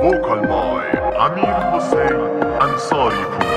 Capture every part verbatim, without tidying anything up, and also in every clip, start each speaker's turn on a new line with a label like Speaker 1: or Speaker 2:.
Speaker 1: vocal by Amir Hossein Ansari Pur.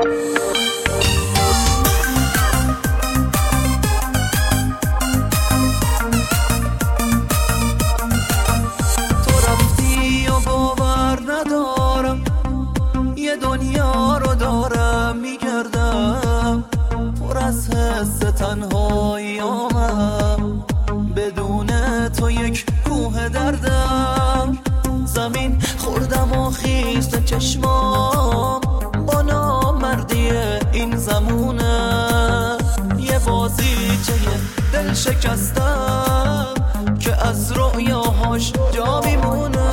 Speaker 2: تو رفتی و باور ندارم، یه دنیا رو دارم میگردم، پر از حس تنهاییامم، بدون تو یک کوه دردم. زمین خوردم و خیس چشمام، با نامردی این زمونه، یه بازیچه دل شکستم که از رؤیاهاش جا میمونه.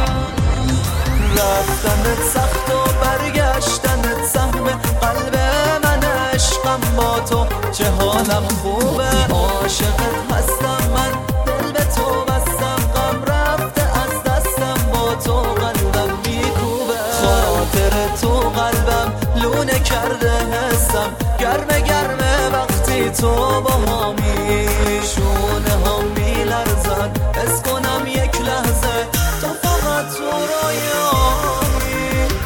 Speaker 2: رفتنت سخت و برگشتنت سهم قلب من، عشقم با تو چه حالم خوبه. عاشقت هستم من، دل به تو بستم، غم رفته از دستم، با تو قلبم میکوبه. خاطر تو قلبم لونه کرده حسم، گرمه گرمه وقتی تو با همی، شونه هم میلرزن حس کنم یک لحظه تو فقط تو رویامی.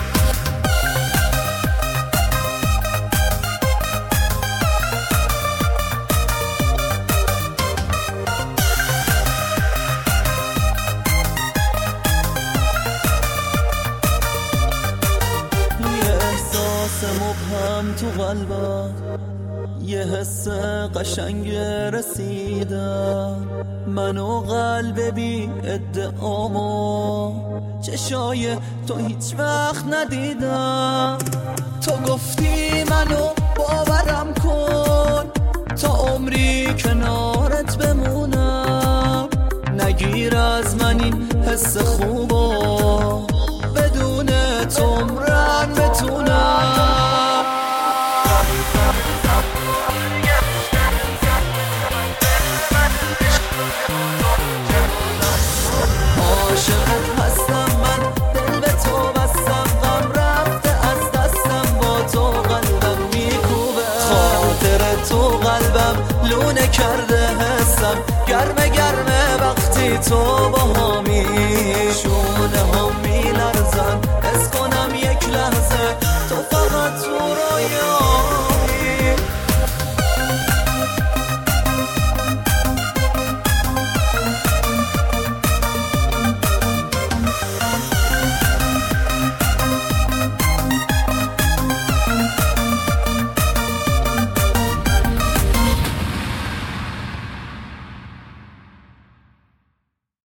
Speaker 2: مبهم تو قلبم، یه حس قشنگ رسیدم، منو قلب بی ادعامو چشای تو هیچ وقت ندیدم. تو گفتی منو باورم کن، تا عمری کنارت بمونم، نگیر از من این حس خوبو، بدون تو عمرن بتونم. عاشقت هستم من، دل به تو بستم، غم رفته از دستم، با تو قلبم میکوبه. خاطر تو قلبم لونه کرده حسم، گرمه گرمه وقتی تو با هم